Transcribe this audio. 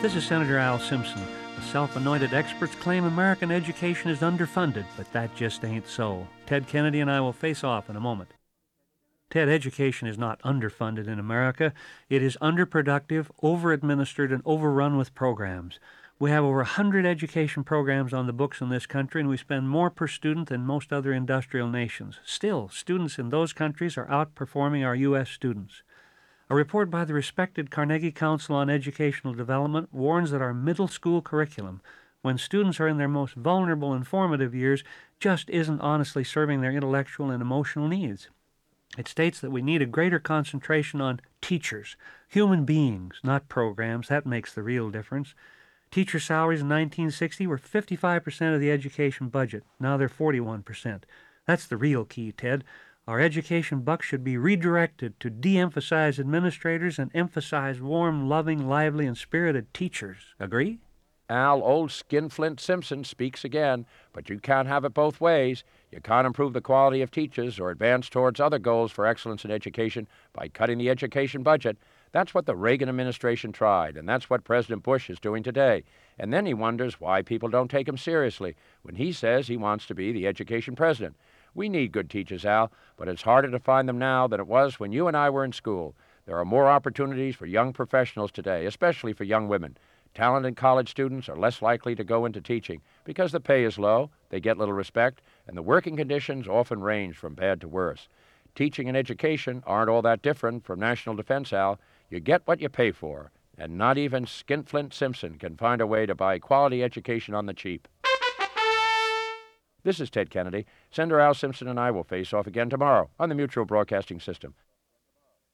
This is Senator Al Simpson. The self-anointed experts claim American education is underfunded, but that just ain't so. Ted Kennedy and I will face off in a moment. Ted, education is not underfunded in America. It is underproductive, over-administered, and overrun with programs. We have over 100 education programs on the books in this country, and we spend more per student than most other industrial nations. Still, students in those countries are outperforming our U.S. students. A report by the respected Carnegie Council on Educational Development warns that our middle school curriculum, when students are in their most vulnerable and formative years, just isn't honestly serving their intellectual and emotional needs. It states that we need a greater concentration on teachers, human beings, not programs. That makes the real difference. Teacher salaries in 1960 were 55% of the education budget. Now they're 41%. That's the real key, Ted. Our education buck should be redirected to de-emphasize administrators and emphasize warm, loving, lively, and spirited teachers. Agree? Al, old Skinflint Simpson speaks again, but you can't have it both ways. You can't improve the quality of teachers or advance towards other goals for excellence in education by cutting the education budget. That's what the Reagan administration tried, and that's what President Bush is doing today. And then he wonders why people don't take him seriously when he says he wants to be the education president. We need good teachers, Al, but it's harder to find them now than it was when you and I were in school. There are more opportunities for young professionals today, especially for young women. Talented college students are less likely to go into teaching because the pay is low, they get little respect, and the working conditions often range from bad to worse. Teaching and education aren't all that different from national defense, Al. You get what you pay for, and not even Skinflint Simpson can find a way to buy quality education on the cheap. This is Ted Kennedy. Senator Al Simpson and I will face off again tomorrow on the Mutual Broadcasting System.